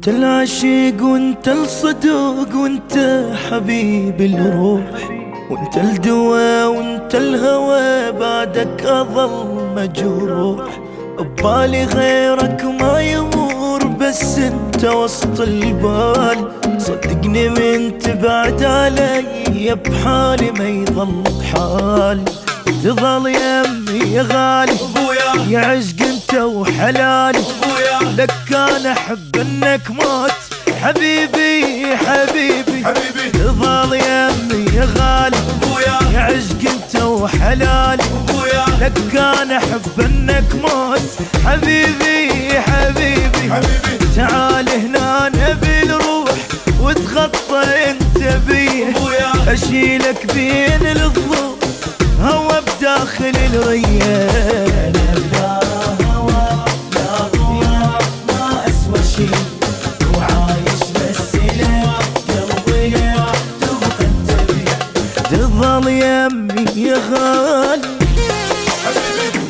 انت العشيق وانت الصدوق وانت حبيب الروح، وانت الدواء وانت الهوى بعدك اظل مجروح. ببالي غيرك ما يمر بس انت وسط البال، صدقني من تبعد علي بحالي ما يظل بحال. تظل يمي يا غالي يا عشق انت وحلالي، لك انا احب انك موت حبيبي حبيبي حبيبي. تظل يمي يا غالي يا عشق انت وحلالي، لك انا احب انك موت حبيبي حبيبي حبيبي. تعال هنا نبي نروح وتغطى انت بيه، اشيلك بين الظلم هوا بداخل الريان. لا هوا لا ضوء ما اسوى شي، وعايش بس لك قلبي تبقى انت بي. تظل يمي يا غالي حبيبي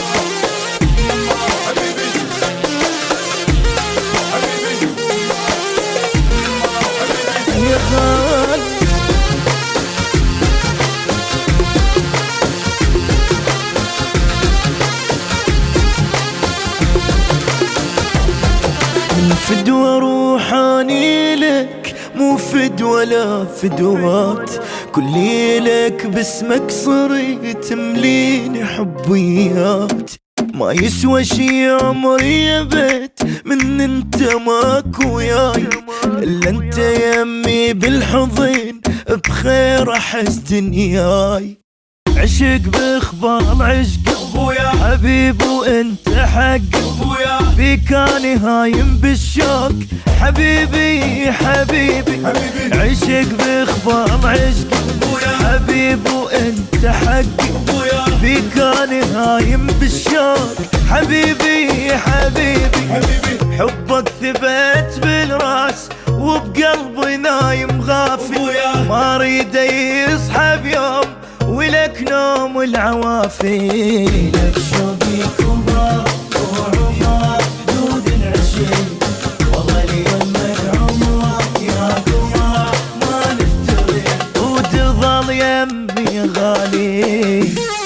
حبيبي حبيبي يا غالي. من فدوى روحاني لك مو فدوى لا فدوات، كلي لك باسمك صرت مليني حبيات. ما يسوى شي عمري يا بيت من انت ماكو وياي، الا انت يمي بالحضن بخير احس دنياي. عشق باخبار عشق ابويا حبيب وانت حق ابويا، بيك اني هايم بالشوق حبيبي حبيبي حبيبي. عشق باخبار عشق ابويا حبيب وانت حق ابويا، بيك اني هايم بالشوق حبيبي حبيبي حبيبي. حبك ثبت بالراس وبقلبي نايم غافل، ما اريد يصحى بيوم ولك نوم العوافي. لك شوقي كبر وعمر دود العشق، والله لي يمك عمر يا قمر ما نفترق. وتظل يمي يا غالي